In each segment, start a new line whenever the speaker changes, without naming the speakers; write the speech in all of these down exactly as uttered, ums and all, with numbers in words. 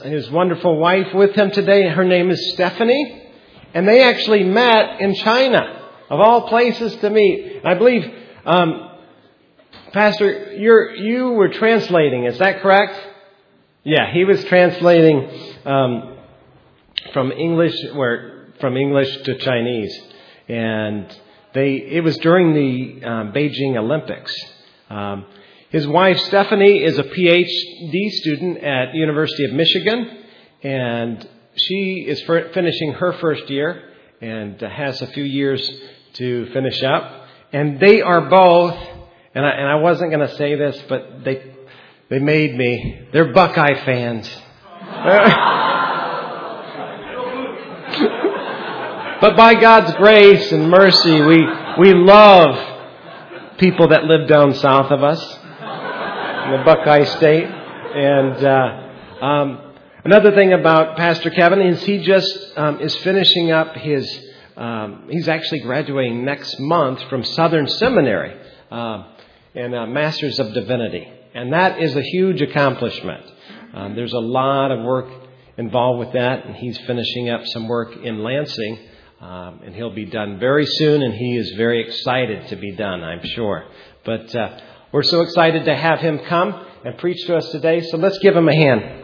his wonderful wife with him today. Her name is Stephanie. And they actually met in China, of all places to meet. I believe, um, Pastor, you're, you were translating. Is that correct? Yeah, he was translating um, from English, where from English to Chinese, and they it was during the um, Beijing Olympics. Um, his wife Stephanie is a P H D student at University of Michigan, and she is for finishing her first year and has a few years to finish up. And they are both, and I, and I wasn't going to say this, but they. They made me. They're Buckeye fans. But by God's grace and mercy, we we love people that live down south of us in the Buckeye State. And uh, um, another thing about Pastor Kevin is he just um, is finishing up his. Um, he's actually graduating next month from Southern Seminary uh, in a Master's of Divinity. And that is a huge accomplishment. Um, there's a lot of work involved with that, and he's finishing up some work in Lansing, um, and he'll be done very soon, and he is very excited to be done, I'm sure. But uh, we're so excited to have him come and preach to us today, so let's give him a hand.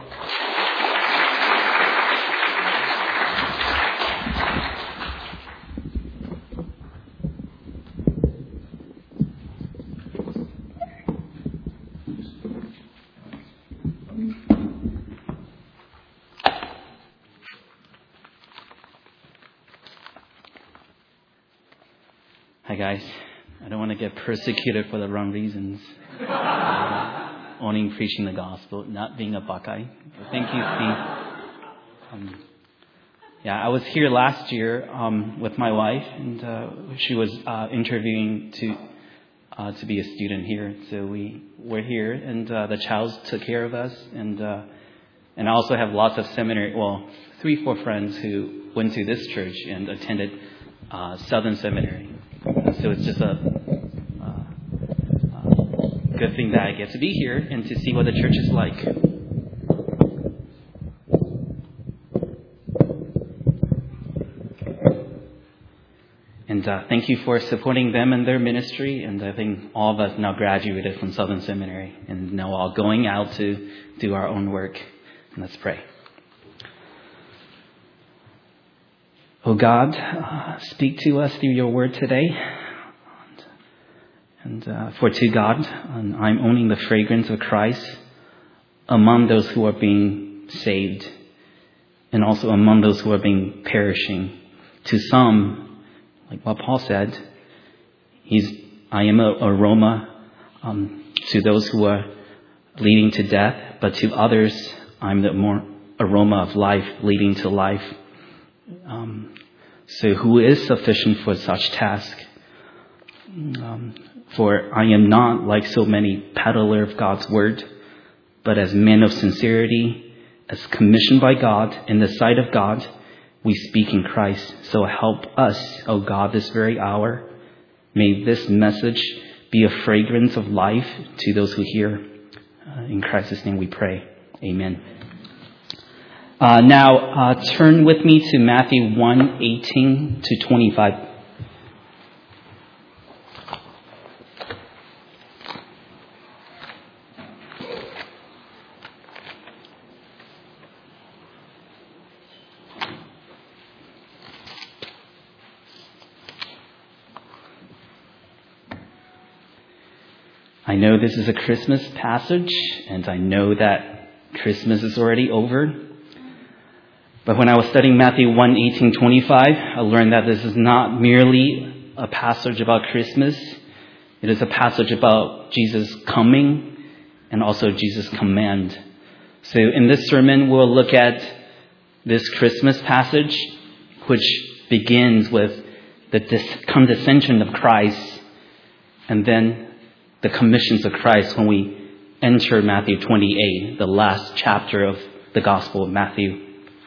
Hi guys, I don't want to get persecuted for the wrong reasons. Uh, owning, preaching the gospel, not being a Buckeye. But thank you, Steve. Um, yeah, I was here last year um, with my wife, and uh, she was uh, interviewing to uh, to be a student here. So we were here, and uh, the Chows took care of us, and uh, and I also have lots of seminary, well, three, four friends who went to this church and attended uh, Southern Seminary. So it's just a uh, uh, good thing that I get to be here and to see what the church is like. And uh, thank you for supporting them in their ministry. And I think all of us now graduated from Southern Seminary and now all going out to do our own work. And let's pray. Oh God, uh, speak to us through your word today. And uh, for to God, um, I'm owning the fragrance of Christ among those who are being saved and also among those who are being perishing. To some, like what Paul said, he's I am an aroma um, to those who are leading to death, but to others, I'm the more aroma of life leading to life. Um, so who is sufficient for such task? Um, for I am not like so many peddler of God's word, but as men of sincerity, as commissioned by God in the sight of God, we speak in Christ. So help us, O God, this very hour. May this message be a fragrance of life to those who hear. Uh, in Christ's name we pray. Amen. Uh, now, uh, turn with me to Matthew one, eighteen to twenty-five. I know this is a Christmas passage, and I know that Christmas is already over. But when I was studying Matthew one, eighteen, twenty-five, I learned that this is not merely a passage about Christmas. It is a passage about Jesus coming and also Jesus' command. So in this sermon, we'll look at this Christmas passage, which begins with the condescension of Christ and then the commissions of Christ when we enter Matthew twenty-eight, the last chapter of the Gospel of Matthew.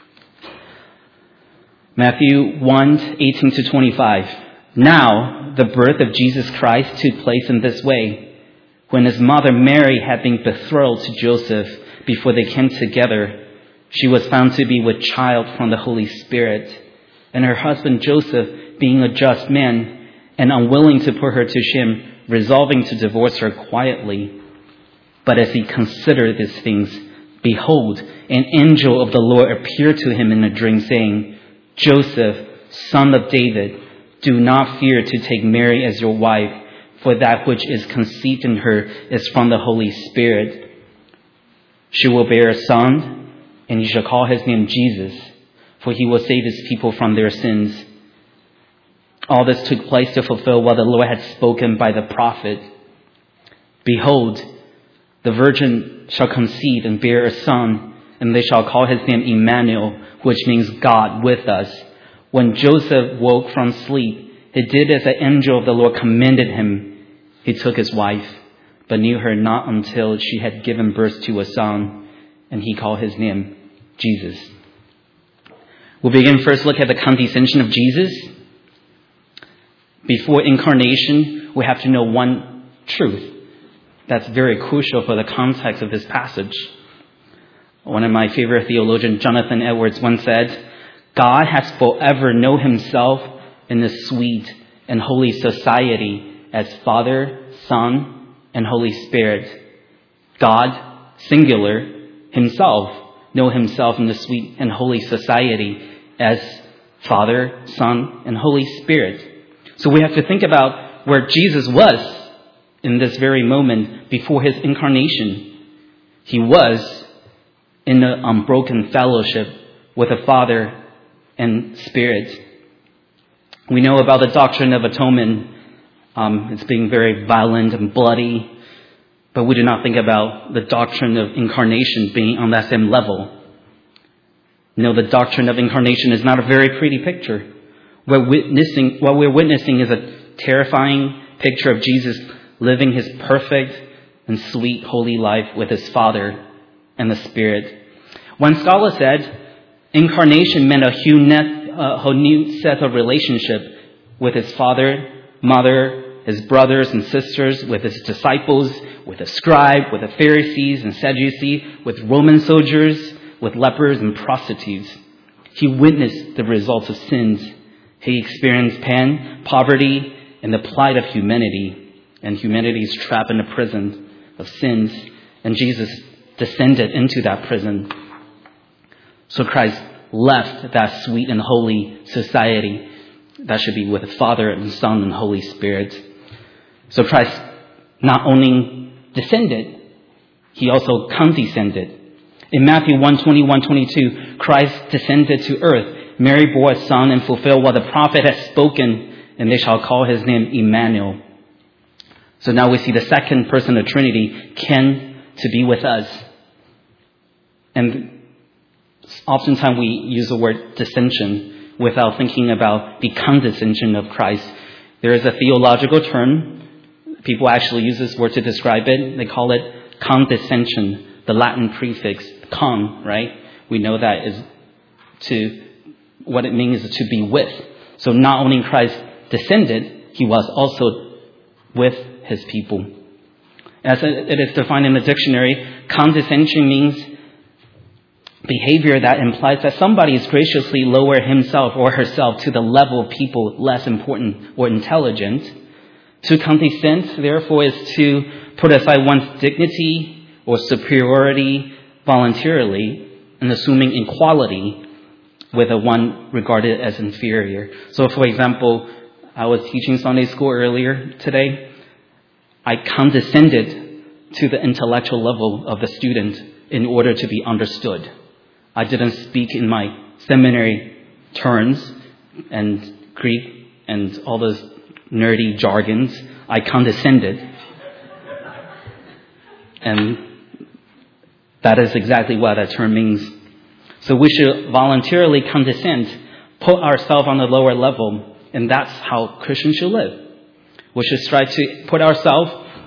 Matthew one, eighteen to twenty-five. Now, the birth of Jesus Christ took place in this way. When his mother Mary had been betrothed to Joseph, before they came together, She was found to be with child from the Holy Spirit, and her husband Joseph, being a just man and unwilling to put her to shame, resolving to divorce her quietly. But as he considered these things, behold, an angel of the Lord appeared to him in a dream, saying, Joseph, son of David, do not fear to take Mary as your wife, for that which is conceived in her is from the Holy Spirit. She will bear a son, and you shall call his name Jesus, for he will save his people from their sins. All this took place to fulfill what the Lord had spoken by the prophet. Behold, the virgin shall conceive and bear a son, and they shall call his name Emmanuel, which means God with us. When Joseph woke from sleep, he did as the angel of the Lord commanded him. He took his wife, but knew her not until she had given birth to a son, and he called his name Jesus. We'll begin first look at the condescension of Jesus. Before incarnation, we have to know one truth that's very crucial for the context of this passage. One of my favorite theologians, Jonathan Edwards, once said, God has forever known himself in the sweet and holy society as Father, Son, and Holy Spirit. God, singular, himself, know himself in the sweet and holy society as Father, Son, and Holy Spirit. So we have to think about where Jesus was in this very moment before his incarnation. He was in an unbroken fellowship with the Father and Spirit. We know about the doctrine of atonement. Um, it's being very violent and bloody. But we do not think about the doctrine of incarnation being on that same level. You know, the doctrine of incarnation is not a very pretty picture. We're witnessing, what we're witnessing is a terrifying picture of Jesus living his perfect and sweet holy life with his Father and the Spirit. One scholar said, incarnation meant a whole new set of relationship with his Father, Mother, his brothers and sisters, with his disciples, with the scribe, with the Pharisees and Sadducees, with Roman soldiers, with lepers and prostitutes. He witnessed the results of sins. He experienced pain, poverty, and the plight of humanity, and humanity's trapped in a prison of sins. And Jesus descended into that prison. So Christ left that sweet and holy society that should be with the Father and Son and Holy Spirit. So Christ not only descended, he also condescended. In Matthew one twenty-one twenty-two, Christ descended to earth. Mary bore a son and fulfilled what the prophet had spoken, and they shall call his name Emmanuel. So now we see the second person of the Trinity came to be with us. And oftentimes we use the word descension without thinking about the condescension of Christ. There is a theological term. People actually use this word to describe it. They call it condescension, the Latin prefix con, right? We know that is to, what it means is to be with. So not only Christ descended, he was also with his people. As it is defined in the dictionary, condescension means behavior that implies that somebody is graciously lower himself or herself to the level of people less important or intelligent. To condescend, therefore, is to put aside one's dignity or superiority voluntarily and assuming equality with a one regarded as inferior. So, for example, I was teaching Sunday school earlier today. I condescended to the intellectual level of the student in order to be understood. I didn't speak in my seminary terms and Greek and all those nerdy jargons. I condescended. And that is exactly what that term means. So we should voluntarily condescend, put ourselves on the lower level, and that's how Christians should live. We should strive to put ourselves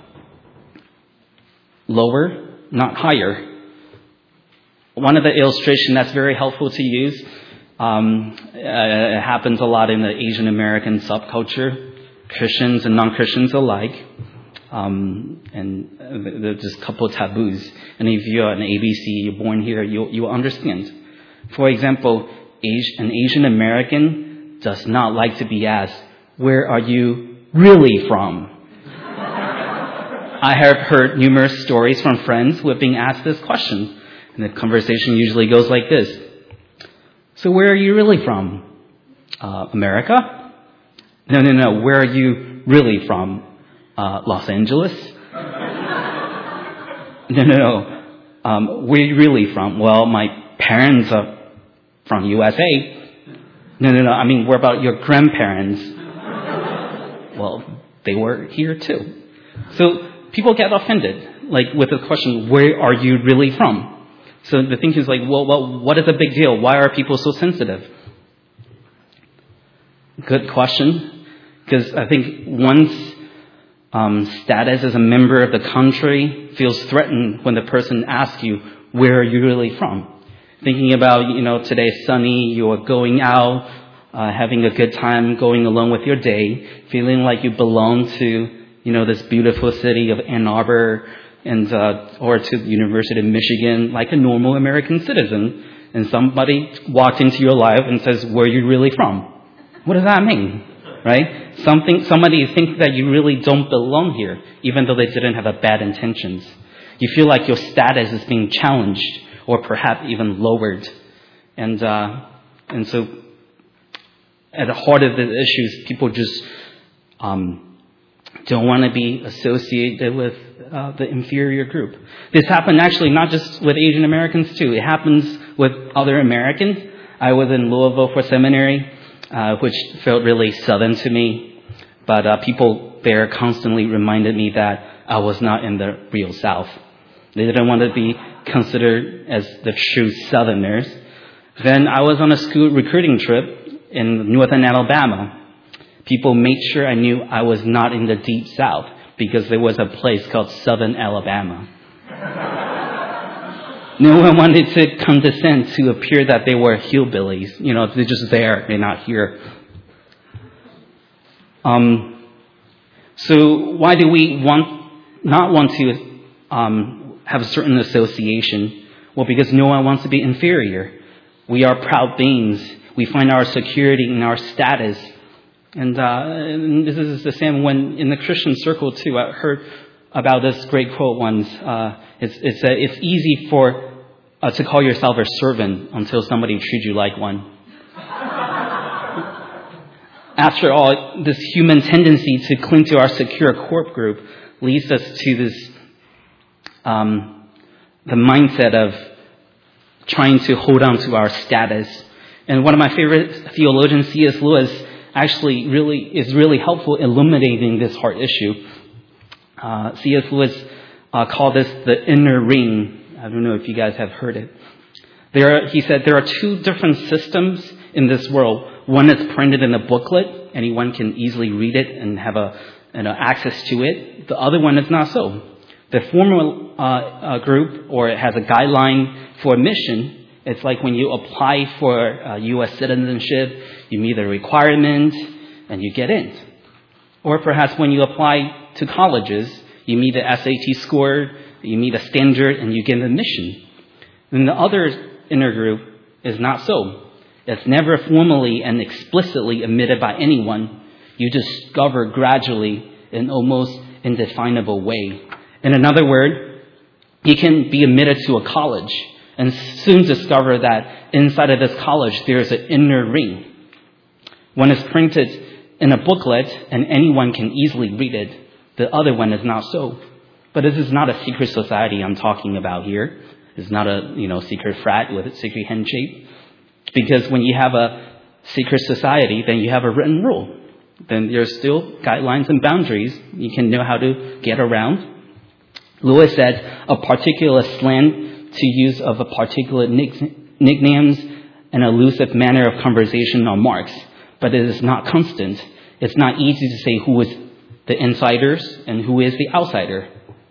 lower, not higher. One of the illustrations that's very helpful to use, um, it happens a lot in the Asian American subculture, Christians and non-Christians alike. Um, and there's just a couple of taboos. And if you're an A B C, you're born here, you you will understand. For example, an Asian American does not like to be asked, "Where are you really from?" I have heard numerous stories from friends who have been asked this question. And the conversation usually goes like this. "So where are you really from?" Uh, America? No, no, no. Where are you really from? Uh, Los Angeles? No, no, no. Um, where are you really from? Well, my parents are from U S A. No, no, no. I mean, what about your grandparents? Well, they were here too. So people get offended, like with the question, "Where are you really from?" So the thing is like, well, well, what is the big deal? Why are people so sensitive? Good question. Because I think one's um, status as a member of the country feels threatened when the person asks you, "Where are you really from?" Thinking about, you know, today's sunny, you're going out, uh, having a good time, going along with your day, feeling like you belong to, you know, this beautiful city of Ann Arbor, and uh, or to the University of Michigan, like a normal American citizen, and somebody walked into your life and says, "Where are you really from?" What does that mean, right? Something, somebody thinks that you really don't belong here, even though they didn't have a bad intentions. You feel like your status is being challenged, or perhaps even lowered, and uh, and so at the heart of the issues, people just um, don't want to be associated with uh, the inferior group. This happened actually not just with Asian Americans too. It happens with other Americans. I was in Louisville for seminary, uh, which felt really southern to me. But uh, people there constantly reminded me that I was not in the real South. They didn't want to be considered as the true Southerners. Then I was on a school recruiting trip in northern Alabama. People made sure I knew I was not in the deep South because there was a place called Southern Alabama. No one wanted to condescend to appear that they were hillbillies. You know, they're just there, they're not here. Um, so why do we want not want to um, have a certain association? Well, because no one wants to be inferior. We are proud beings. We find our security in our status. And, uh, and this is the same when in the Christian circle too. I heard about this great quote once. Uh, it's it's uh, it's easy for uh, to call yourself a servant until somebody treats you like one. After all, this human tendency to cling to our secure corp group leads us to this um, the mindset of trying to hold on to our status. And one of my favorite theologians, C S Lewis, actually really is really helpful illuminating this hard issue. Uh, C S Lewis uh, called this the inner ring. I don't know if you guys have heard it. There, are, he said, there are two different systems in this world. One is printed in a booklet. Anyone can easily read it and have a you know, access to it. The other one is not so. The former uh, uh, group, or it has a guideline for admission. It's like when you apply for uh, U S citizenship, you meet the requirement and you get in. Or perhaps when you apply to colleges, you meet the S A T score, you meet a standard, and you get admission. And the other inner group is not so. It's never formally and explicitly admitted by anyone. You discover gradually in almost indefinable way. In another word, you can be admitted to a college and soon discover that inside of this college there is an inner ring. One is printed in a booklet and anyone can easily read it. The other one is not so. But this is not a secret society I'm talking about here. It's not a you know secret frat with a secret handshake. Because when you have a secret society, then you have a written rule. Then there's still guidelines and boundaries you can know how to get around. Lewis said a particular slang to use of a particular nick- nicknames and elusive manner of conversation are marks, but it is not constant. It's not easy to say who is the insiders and who is the outsider.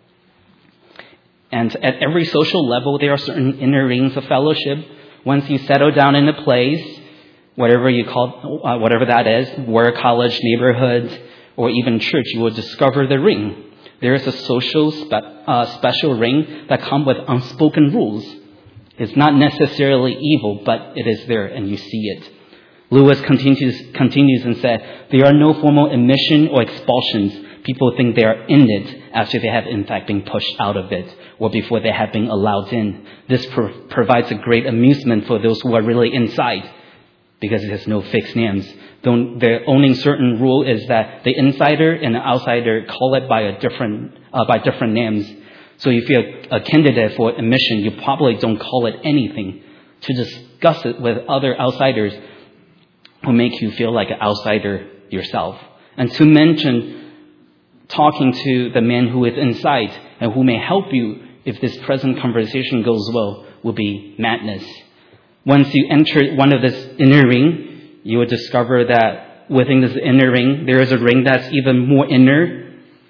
And at every social level, there are certain inner rings of fellowship. Once you settle down in a place, whatever you call, uh, whatever that is, work, college, neighborhood, or even church, you will discover the ring. There is a social spe- uh, special ring that comes with unspoken rules. It's not necessarily evil, but it is there and you see it. Lewis continues, continues and said, there are no formal admission or expulsions. People think they are in it after they have in fact been pushed out of it or before they have been allowed in. This pro- provides a great amusement for those who are really inside because it has no fixed names. The only certain rule is that the insider and the outsider call it by a different uh, by different names. So if you're a candidate for admission, you probably don't call it anything. To discuss it with other outsiders will make you feel like an outsider yourself. And to mention talking to the man who is inside and who may help you if this present conversation goes well will be madness. Once you enter one of this inner ring, you will discover that within this inner ring, there is a ring that's even more inner,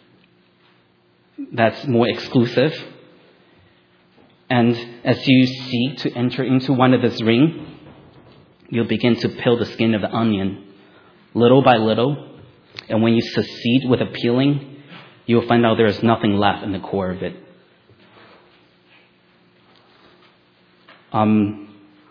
that's more exclusive. And as you seek to enter into one of this ring, you'll begin to peel the skin of the onion, little by little. And when you succeed with the peeling, you'll find out there is nothing left in the core of it. Um,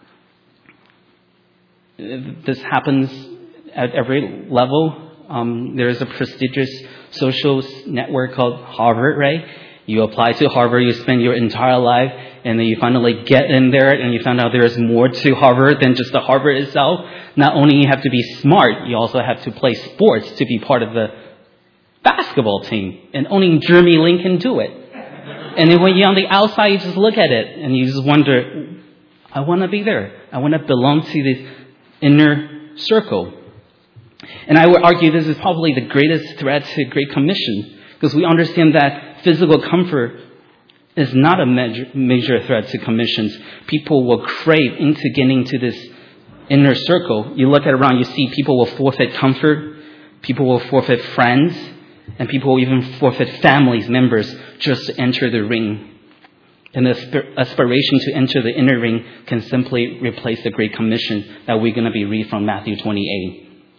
this happens at every level. Um, there is a prestigious social network called Harvard, right? You apply to Harvard, you spend your entire life, and then you finally get in there, and you find out there is more to Harvard than just the Harvard itself. Not only you have to be smart, you also have to play sports to be part of the basketball team. And only Jeremy Lin can do it. And then when you're on the outside, you just look at it, and you just wonder, I want to be there. I want to belong to this inner circle. And I would argue this is probably the greatest threat to Great Commission, because we understand that physical comfort is not a major, major threat to commissions. People will crave into getting to this inner circle. You look at around, you see people will forfeit comfort, people will forfeit friends, and people will even forfeit families, members, just to enter the ring. And the aspiration to enter the inner ring can simply replace the Great Commission that we're going to be read from Matthew twenty-eight.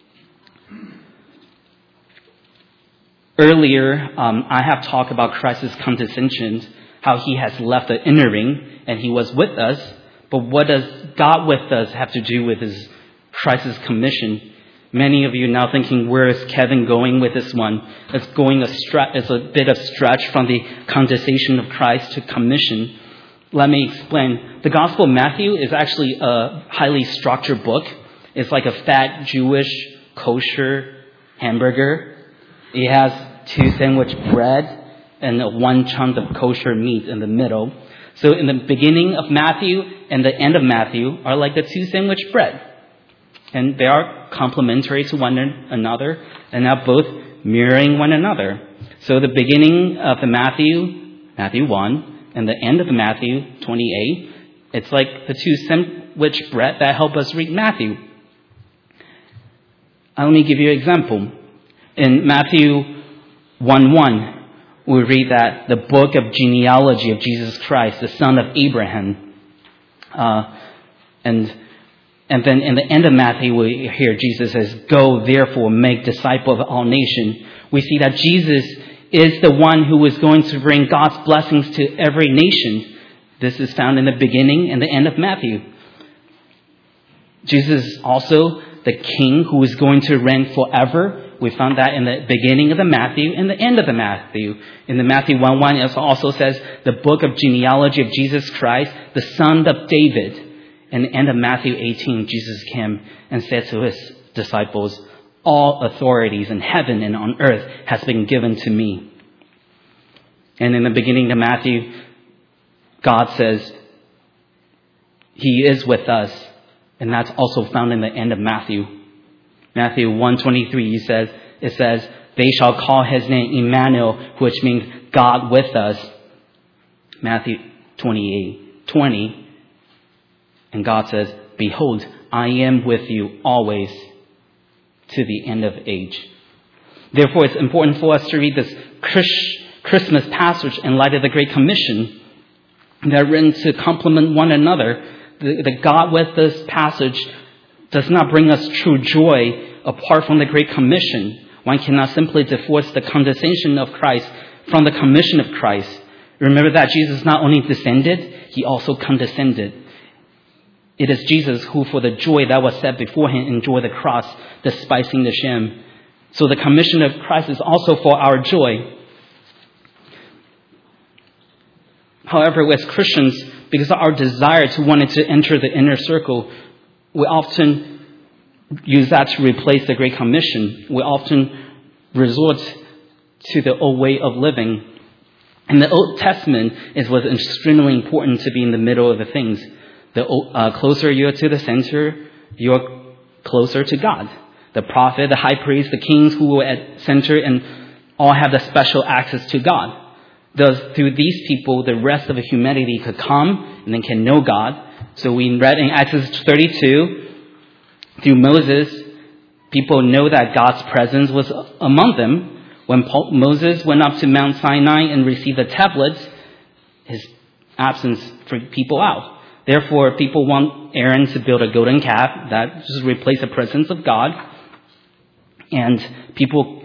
Earlier, um, I have talked about Christ's condescension, how he has left the inner ring and he was with us. But what does God with us have to do with his Christ's commission? Many of you now thinking, where is Kevin going with this one? It's going a stra- it's a bit of stretch from the condescension of Christ to commission. Let me explain. The Gospel of Matthew is actually a highly structured book. It's like a fat Jewish kosher hamburger. It has two sandwich bread and one chunk of kosher meat in the middle. So in the beginning of Matthew and the end of Matthew are like the two sandwich bread. And they are complementary to one another and are both mirroring one another. So the beginning of the Matthew, Matthew one, and the end of Matthew twenty-eight, it's like the two sandwich bread that help us read Matthew. Let me give you an example. In Matthew one one, we read that the book of genealogy of Jesus Christ, the son of Abraham. Uh, and and then in the end of Matthew, we hear Jesus says, go therefore make disciples of all nations. We see that Jesus is the one who is going to bring God's blessings to every nation. This is found in the beginning and the end of Matthew. Jesus is also the king who is going to reign forever. We found that in the beginning of the Matthew and the end of the Matthew. In the Matthew one one, it also says the book of genealogy of Jesus Christ, the son of David. In the end of Matthew eighteen, Jesus came and said to his disciples, all authorities in heaven and on earth has been given to me. And in the beginning of Matthew, God says he is with us. And that's also found in the end of Matthew. Matthew one twenty-three, he says, it says, they shall call his name Emmanuel, which means God with us. Matthew twenty-eight twenty, and God says, behold, I am with you always to the end of age. Therefore, it's important for us to read this Christmas passage in light of the Great Commission. They're written to complement one another. The, the God with us passage does not bring us true joy apart from the Great Commission. One cannot simply divorce the condescension of Christ from the commission of Christ. Remember that Jesus not only descended, he also condescended. It is Jesus who, for the joy that was set before him, endured the cross, despising the shame. So the commission of Christ is also for our joy. However, as Christians, because of our desire to want to enter the inner circle, we often use that to replace the Great Commission. We often resort to the old way of living. In the Old Testament, it was extremely important to be in the middle of the things. The uh, closer you are to the center, you're closer to God. The prophet, the high priest, the kings who were at center and all have the special access to God. Thus, through these people, the rest of humanity could come and then can know God. So we read in Exodus thirty-two, through Moses, people know that God's presence was among them. When Paul, Moses went up to Mount Sinai and received the tablets, his absence freaked people out. Therefore, people want Aaron to build a golden calf that just replace the presence of God. And people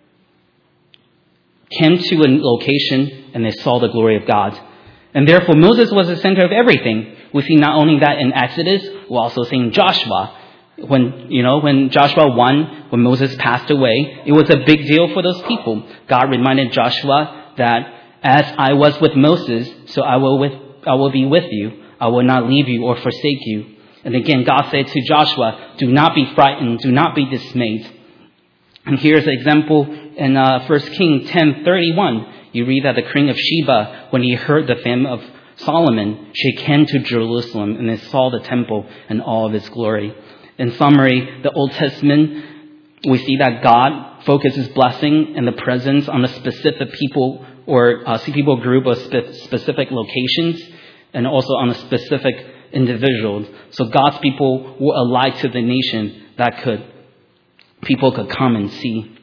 came to a location and they saw the glory of God. And therefore, Moses was the center of everything. We see not only that in Exodus, we also see in Joshua. When, you know, when Joshua won, when Moses passed away, it was a big deal for those people. God reminded Joshua that as I was with Moses, so I will with, I will be with you. I will not leave you or forsake you. And again, God said to Joshua, do not be frightened, do not be dismayed. And here's an example in uh, First Kings ten thirty-one. You read that the king of Sheba, when he heard the fame of Solomon, she came to Jerusalem and they saw the temple and all of its glory. In summary, the Old Testament, we see that God focuses blessing and the presence on a specific people or a people group or spe- specific locations, and also on a specific individual. So God's people were a light to the nation that could people could come and see.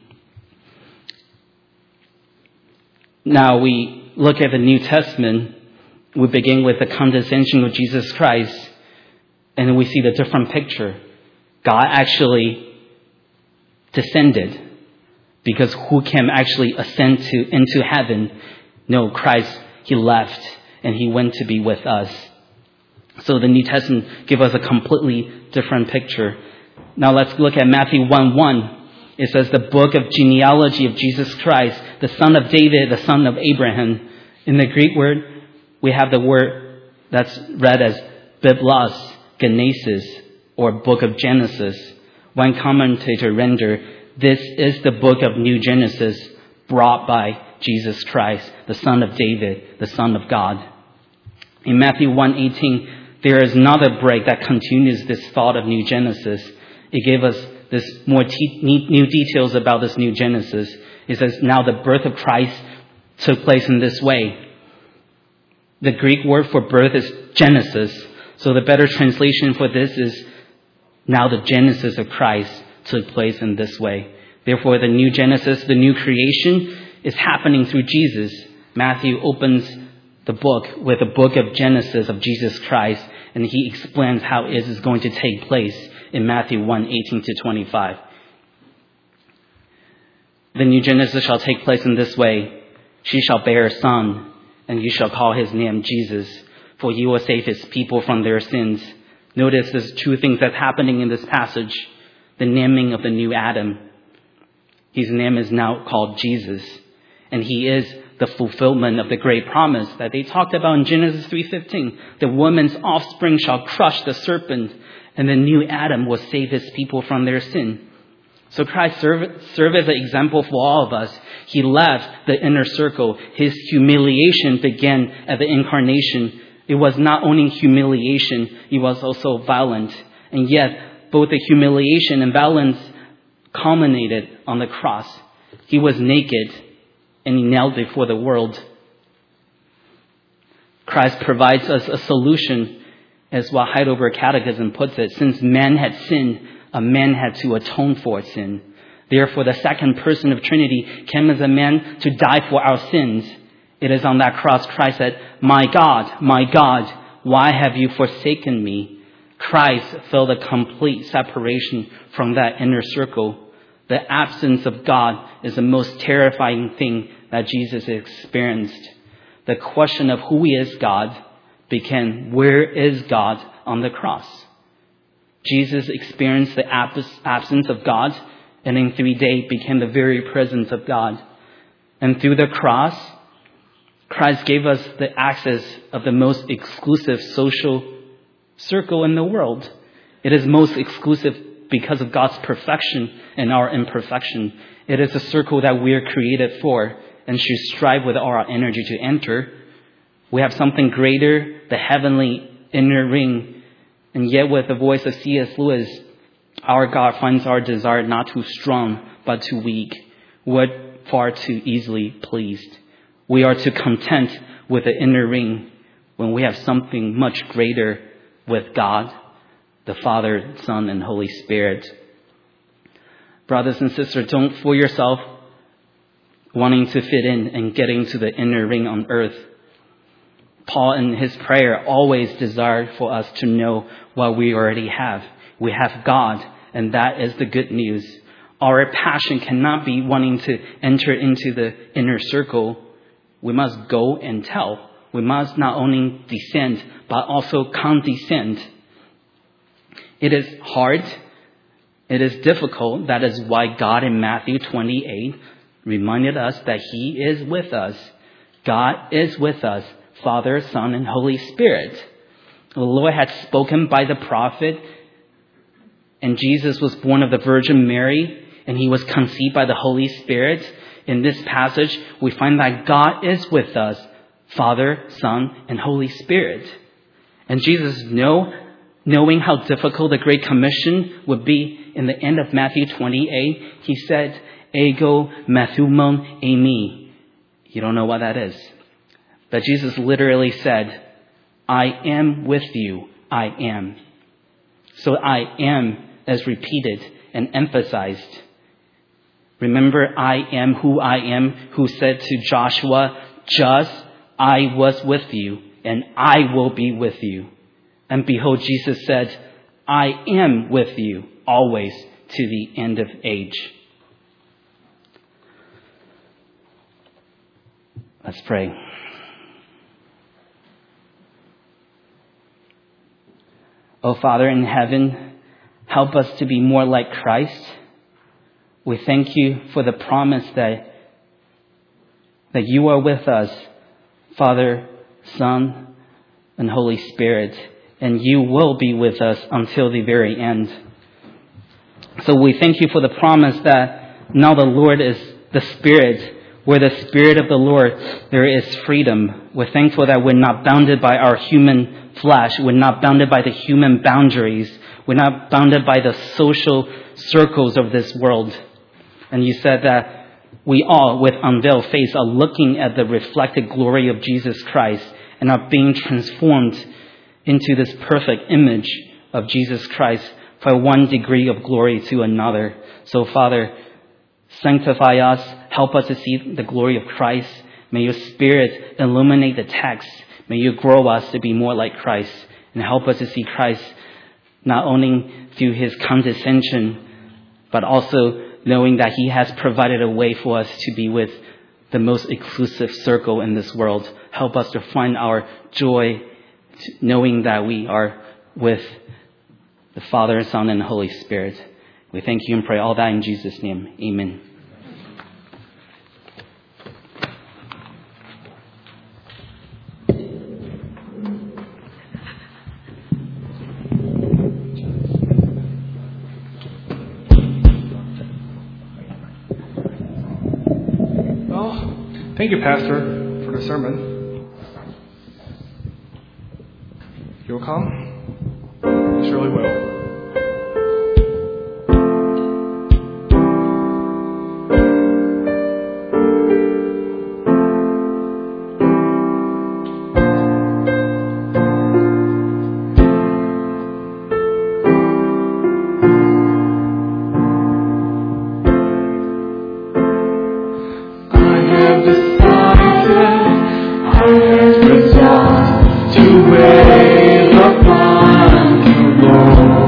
Now we look at the New Testament. We begin with the condescension of Jesus Christ, and we see the different picture. God actually descended, because who can actually ascend to into heaven? No, Christ, he left and he went to be with us. So the New Testament gives us a completely different picture. Now let's look at Matthew one one. It says the book of genealogy of Jesus Christ, the son of David, the son of Abraham. In the Greek word, we have the word that's read as Biblos, Genesis, or book of Genesis. One commentator rendered, this is the book of New Genesis brought by Jesus Christ, the son of David, the son of God. In Matthew one eighteen, there is another break that continues this thought of New Genesis. It gave us this more te- new details about this New Genesis. It says, now the birth of Christ took place in this way. The Greek word for birth is Genesis. So the better translation for this is, now the Genesis of Christ took place in this way. Therefore, the new Genesis, the new creation, is happening through Jesus. Matthew opens the book with the book of Genesis of Jesus Christ, and he explains how it is going to take place in Matthew one eighteen to twenty-five. The new Genesis shall take place in this way. She shall bear a son, and you shall call his name Jesus, for he will save his people from their sins. Notice there's two things that's happening in this passage. The naming of the new Adam. His name is now called Jesus. And he is the fulfillment of the great promise that they talked about in Genesis three fifteen. The woman's offspring shall crush the serpent, and the new Adam will save his people from their sin. So Christ served serve as an example for all of us. He left the inner circle. His humiliation began at the incarnation. It was not only humiliation, it was also violent. And yet, both the humiliation and violence culminated on the cross. He was naked and he knelt before the world. Christ provides us a solution, as what Heidelberg Catechism puts it. Since man had sinned, a man had to atone for sin. Therefore, the second person of Trinity came as a man to die for our sins. It is on that cross Christ said, my God, my God, why have you forsaken me? Christ felt a complete separation from that inner circle. The absence of God is the most terrifying thing that Jesus experienced, the question of who is God became, where is God on the cross? Jesus experienced the absence of God, and in three days became the very presence of God. And through the cross, Christ gave us the access of the most exclusive social circle in the world. It is most exclusive because of God's perfection and our imperfection. It is a circle that we are created for and should strive with all our energy to enter. We have something greater, the heavenly inner ring. And yet with the voice of C S Lewis, our God finds our desire not too strong, but too weak. We're far too easily pleased. We are too content with the inner ring when we have something much greater with God, the Father, Son, and Holy Spirit. Brothers and sisters, don't fool yourself wanting to fit in and getting to the inner ring on earth. Paul, in his prayer, always desired for us to know what we already have. We have God, and that is the good news. Our passion cannot be wanting to enter into the inner circle. We must go and tell. We must not only descend, but also condescend. It is hard. It is difficult. That is why God in Matthew twenty-eight reminded us that He is with us. God is with us, Father, Son, and Holy Spirit. The Lord had spoken by the prophet, and Jesus was born of the Virgin Mary, and He was conceived by the Holy Spirit. In this passage, we find that God is with us, Father, Son, and Holy Spirit. And Jesus, know, knowing how difficult the Great Commission would be, in the end of Matthew twenty-eight, He said, Ego mathumon eimi. You don't know what that is. But Jesus literally said, I am with you, I am. So I am is repeated and emphasized. Remember, I am who I am, who said to Joshua, just I was with you, and I will be with you. And behold, Jesus said, I am with you always to the end of age. Let's pray. Oh, Father in heaven, help us to be more like Christ. We thank you for the promise that, that you are with us, Father, Son, and Holy Spirit, and you will be with us until the very end. So we thank you for the promise that now the Lord is the Spirit. Where the Spirit of the Lord, there is freedom. We're thankful that we're not bounded by our human flesh. We're not bounded by the human boundaries. We're not bounded by the social circles of this world. And you said that we all, with unveiled face, are looking at the reflected glory of Jesus Christ and are being transformed into this perfect image of Jesus Christ from one degree of glory to another. So, Father, sanctify us. Help us to see the glory of Christ. May your Spirit illuminate the text. May you grow us to be more like Christ. And help us to see Christ not only through His condescension, but also knowing that He has provided a way for us to be with the most exclusive circle in this world. Help us to find our joy knowing that we are with the Father, Son, and Holy Spirit. We thank you and pray all that in Jesus' name. Amen.
Thank you, Pastor, for the sermon. You will come? You surely will.
To wait upon the Lord.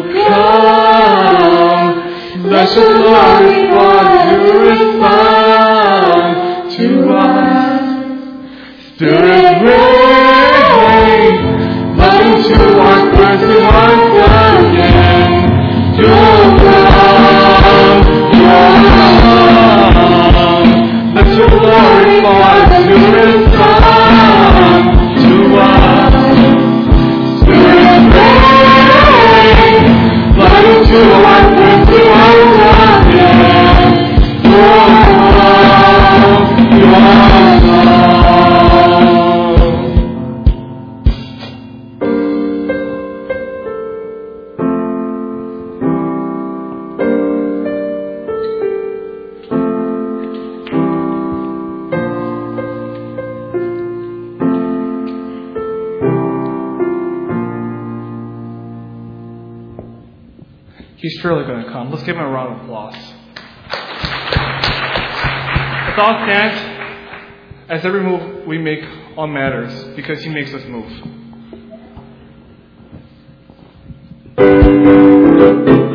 come. Let your glory fall to respond to us. Spirit, rain, love into our person once again. You'll come, you'll come. Let your glory fall to respond to us. Spirit, rain, love into our person once again. You'll come, you'll come. He's surely going to come. Let's give him a round of applause. Let's all stand as every move we make all matters because he makes us move.